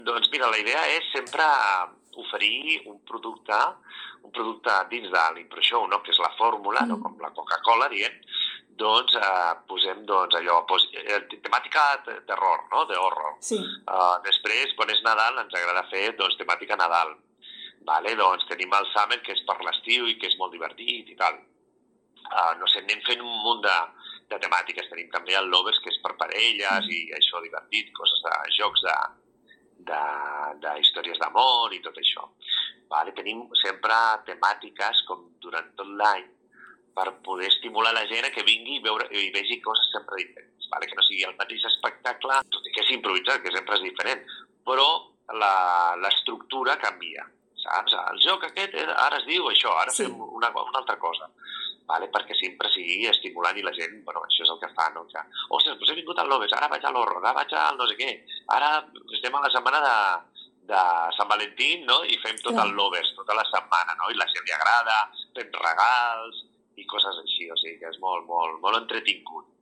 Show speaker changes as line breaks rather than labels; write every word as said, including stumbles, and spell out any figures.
Doncs mira, la idea és sempre oferir un producte, un producte dins de l'Impro Show, no? Que és la fórmula, no? Com la Coca-Cola, dient, doncs eh, posem doncs, allò, pos, eh, temàtica de terror, no? De horror.
Sí.
Uh, després, quan és Nadal, ens agrada fer doncs, temàtica Nadal. Vale? Doncs tenim el Summer, que és per l'estiu i que és molt divertit i tal. Uh, no sé, anem fent un munt de, de temàtiques. Tenim també el Lovers, que és per parelles mm. i això divertit, coses de jocs de, de, de històries d'amor i tot això. Vale? Tenim sempre temàtiques com durant tot l'any per poder estimular la gent a que vingui i, veure, i vegi coses sempre diferents. Vale? Que no sigui el mateix espectacle, tot i que és improvisat, que sempre és diferent, però l'estructura canvia. Saps? El joc aquest ara es diu això, ara sí. Fem una, una altra cosa. Vale? Perquè sempre sigui estimulant i la gent, bueno, això és el que fa, no? Que, ostres, doncs he vingut al Lovers, ara vaig a l'horror, ara vaig al no sé què, ara estem a la setmana de, de Sant Valentín, no? I fem tot el Lovers, tota la setmana, no? I la gent li agrada, fem regals i coses així, o sigui que és molt, molt, molt entretingut.